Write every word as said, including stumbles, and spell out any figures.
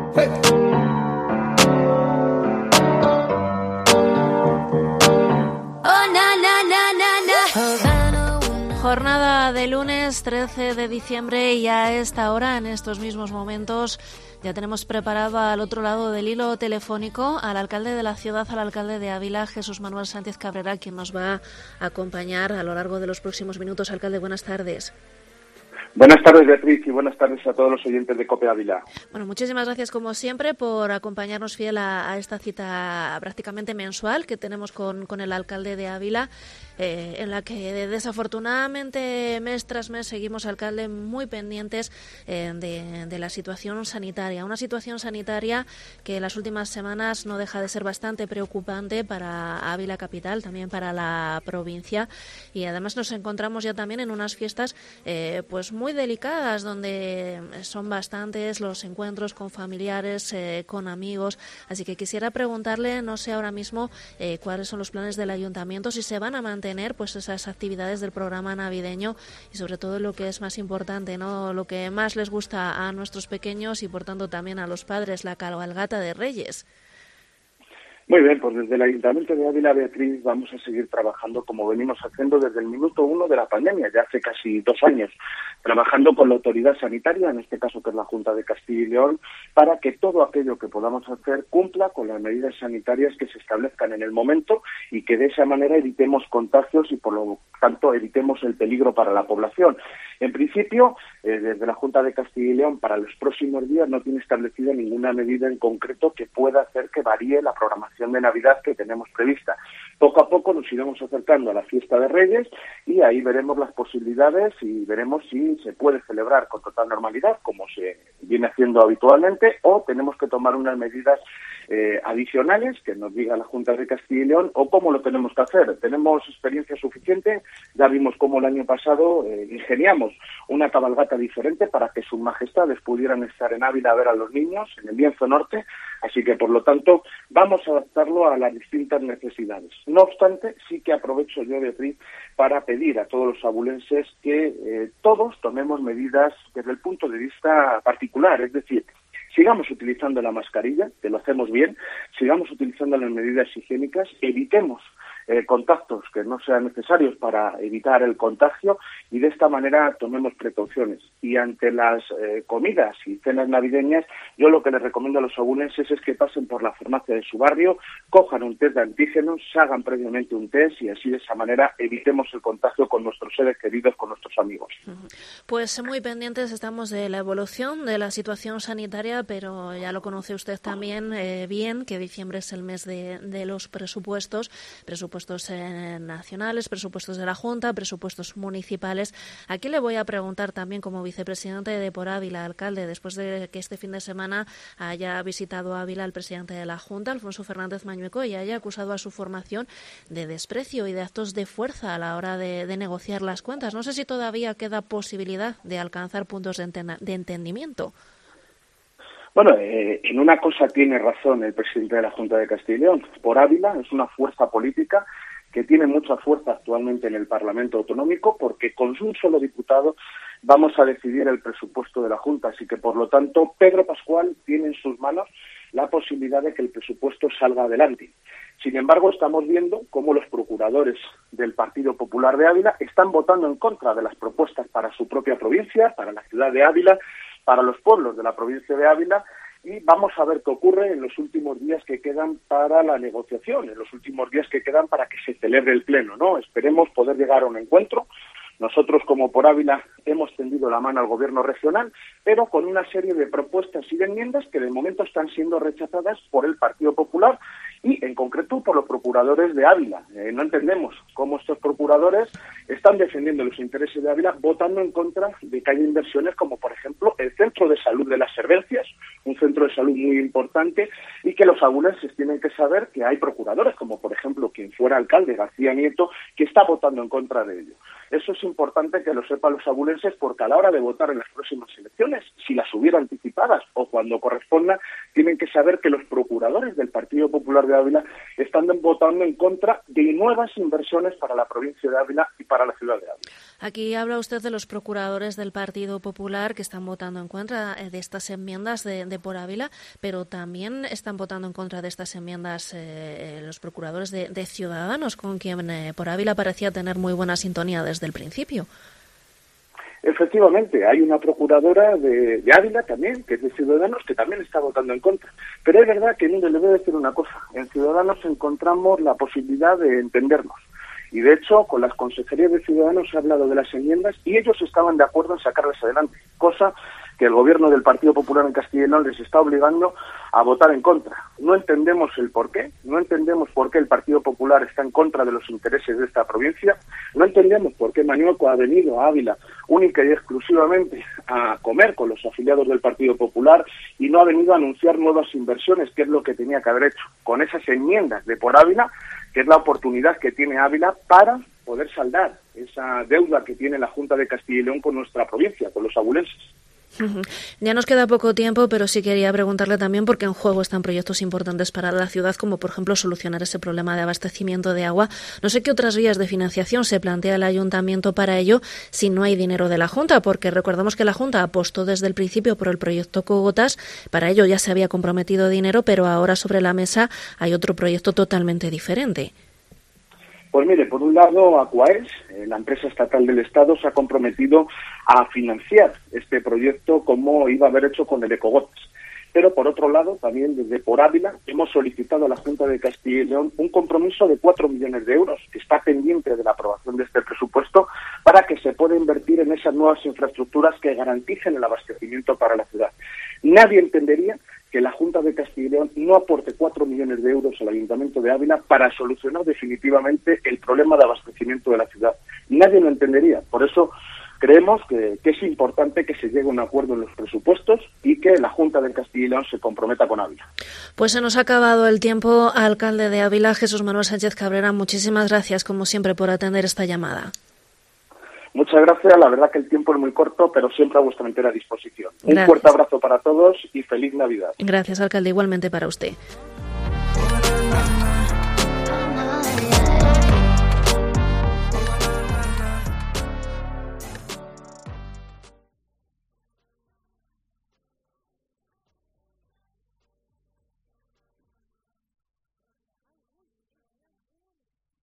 Hey. Jornada de lunes trece de diciembre y a esta hora, en estos mismos momentos, ya tenemos preparado al otro lado del hilo telefónico al alcalde de la ciudad, al alcalde de Ávila, Jesús Manuel Sánchez Cabrera, quien nos va a acompañar a lo largo de los próximos minutos. Alcalde, buenas tardes. Buenas tardes, Beatriz, y buenas tardes a todos los oyentes de COPE Ávila. Bueno, muchísimas gracias, como siempre, por acompañarnos fiel a, a esta cita prácticamente mensual que tenemos con, con el alcalde de Ávila, eh, en la que desafortunadamente mes tras mes seguimos, alcalde, muy pendientes eh, de, de la situación sanitaria. Una situación sanitaria que en las últimas semanas no deja de ser bastante preocupante para Ávila capital, también para la provincia, y además nos encontramos ya también en unas fiestas eh, pues muy delicadas, donde son bastantes los encuentros con familiares, eh, con amigos. Así que quisiera preguntarle, no sé ahora mismo eh, cuáles son los planes del ayuntamiento, si se van a mantener pues esas actividades del programa navideño y sobre todo lo que es más importante, ¿no?, lo que más les gusta a nuestros pequeños y por tanto también a los padres, la cabalgata de Reyes. Muy bien, pues desde el Ayuntamiento de Ávila, Beatriz, vamos a seguir trabajando como venimos haciendo desde el minuto uno de la pandemia, ya hace casi dos años, trabajando con la autoridad sanitaria, en este caso que es la Junta de Castilla y León, para que todo aquello que podamos hacer cumpla con las medidas sanitarias que se establezcan en el momento y que de esa manera evitemos contagios y por lo tanto evitemos el peligro para la población. En principio, eh, desde la Junta de Castilla y León, para los próximos días no tiene establecida ninguna medida en concreto que pueda hacer que varíe la programación de Navidad que tenemos prevista. Poco a poco nos iremos acercando a la fiesta de Reyes y ahí veremos las posibilidades y veremos si se puede celebrar con total normalidad, como se viene haciendo habitualmente, o tenemos que tomar unas medidas eh, adicionales que nos diga la Junta de Castilla y León, o cómo lo tenemos que hacer. Tenemos experiencia suficiente, ya vimos cómo el año pasado eh, ingeniamos una cabalgata diferente para que sus majestades pudieran estar en Ávila a ver a los niños, en el lienzo norte, así que por lo tanto vamos a adaptarlo a las distintas necesidades. No obstante, sí que aprovecho yo, Beatriz, para pedir a todos los abulenses que eh, todos tomemos medidas desde el punto de vista particular, es decir, sigamos utilizando la mascarilla, que lo hacemos bien, sigamos utilizando las medidas higiénicas, evitemos eh, contactos que no sean necesarios para evitar el contagio y de esta manera tomemos precauciones. Y ante las eh, comidas y cenas navideñas, yo lo que les recomiendo a los abulenses es que pasen por la farmacia de su barrio, cojan un test de antígenos, hagan previamente un test y así de esa manera evitemos el contagio con nuestros seres queridos, con nuestros amigos. Pues muy pendientes estamos de la evolución de la situación sanitaria, pero ya lo conoce usted también eh, bien, que diciembre es el mes de, de los presupuestos, presupuestos eh, nacionales, presupuestos de la Junta, presupuestos municipales. Aquí le voy a preguntar también, como vicepresidente de Por Ávila, alcalde, después de que este fin de semana haya visitado Ávila el presidente de la Junta, Alfonso Fernández Mañueco, y haya acusado a su formación de desprecio y de actos de fuerza a la hora de, de negociar las cuentas. No sé si todavía queda posibilidad de alcanzar puntos de, enten- de entendimiento. Bueno, eh, en una cosa tiene razón el presidente de la Junta de Castilla y León. Por Ávila es una fuerza política que tiene mucha fuerza actualmente en el Parlamento Autonómico porque con un solo diputado vamos a decidir el presupuesto de la Junta. Así que, por lo tanto, Pedro Pascual tiene en sus manos la posibilidad de que el presupuesto salga adelante. Sin embargo, estamos viendo cómo los procuradores del Partido Popular de Ávila están votando en contra de las propuestas para su propia provincia, para la ciudad de Ávila, para los pueblos de la provincia de Ávila, y vamos a ver qué ocurre en los últimos días que quedan para la negociación, en los últimos días que quedan para que se celebre el pleno, ¿no? Esperemos poder llegar a un encuentro. Nosotros, como Por Ávila, hemos tendido la mano al gobierno regional, pero con una serie de propuestas y de enmiendas que de momento están siendo rechazadas por el Partido Popular y, en concreto, por los procuradores de Ávila. Eh, no entendemos cómo estos procuradores están defendiendo los intereses de Ávila votando en contra de que haya inversiones como, por ejemplo, el Centro de Salud de las Servencias, un centro de salud muy importante, y que los abulenses tienen que saber que hay procuradores, como por ejemplo quien fuera alcalde, García Nieto, que está votando en contra de ello. Eso es importante que lo sepan los abulenses, porque a la hora de votar en las próximas elecciones, si las hubiera anticipadas o cuando corresponda, tienen que saber que los procuradores del Partido Popular de Ávila están votando en contra de nuevas inversiones para la provincia de Ávila y para la ciudad de Ávila. Aquí habla usted de los procuradores del Partido Popular que están votando en contra de estas enmiendas de, de Por Ávila, pero también están votando en contra de estas enmiendas eh, los procuradores de, de Ciudadanos, con quien eh, Por Ávila parecía tener muy buena sintonía desde el principio. Efectivamente, hay una procuradora de, de Ávila también, que es de Ciudadanos, que también está votando en contra. Pero es verdad que, mire, le voy a decir una cosa. En Ciudadanos encontramos la posibilidad de entendernos. Y, de hecho, con las consejerías de Ciudadanos se ha hablado de las enmiendas y ellos estaban de acuerdo en sacarlas adelante, cosa que el gobierno del Partido Popular en Castilla y León les está obligando a votar en contra. No entendemos el por qué, no entendemos por qué el Partido Popular está en contra de los intereses de esta provincia, no entendemos por qué Mañueco ha venido a Ávila única y exclusivamente a comer con los afiliados del Partido Popular y no ha venido a anunciar nuevas inversiones, que es lo que tenía que haber hecho con esas enmiendas de Por Ávila, que es la oportunidad que tiene Ávila para poder saldar esa deuda que tiene la Junta de Castilla y León con nuestra provincia, con los abulenses. Uh-huh. Ya nos queda poco tiempo, pero sí quería preguntarle también porque en juego están proyectos importantes para la ciudad, como por ejemplo solucionar ese problema de abastecimiento de agua. No sé qué otras vías de financiación se plantea el ayuntamiento para ello si no hay dinero de la Junta, porque recordamos que la Junta apostó desde el principio por el proyecto Cogotas. Para ello ya se había comprometido dinero, pero ahora sobre la mesa hay otro proyecto totalmente diferente. Pues mire, por un lado, Aquaes, eh, la empresa estatal del Estado, se ha comprometido a financiar este proyecto como iba a haber hecho con el Ecogotas. Pero, por otro lado, también desde Por Ávila hemos solicitado a la Junta de Castilla y León un compromiso de cuatro millones de euros, que está pendiente de la aprobación de este presupuesto, para que se pueda invertir en esas nuevas infraestructuras que garanticen el abastecimiento para la ciudad. Nadie entendería que la Junta de Castilla y León no aporte cuatro millones de euros al Ayuntamiento de Ávila para solucionar definitivamente el problema de abastecimiento de la ciudad. Nadie lo entendería. Por eso creemos que, que es importante que se llegue a un acuerdo en los presupuestos y que la Junta de Castilla y León se comprometa con Ávila. Pues se nos ha acabado el tiempo. Alcalde de Ávila, Jesús Manuel Sánchez Cabrera, muchísimas gracias, como siempre, por atender esta llamada. Muchas gracias, la verdad que el tiempo es muy corto, pero siempre a vuestra entera disposición. Gracias. Un fuerte abrazo para todos y feliz Navidad. Gracias, alcalde, igualmente para usted.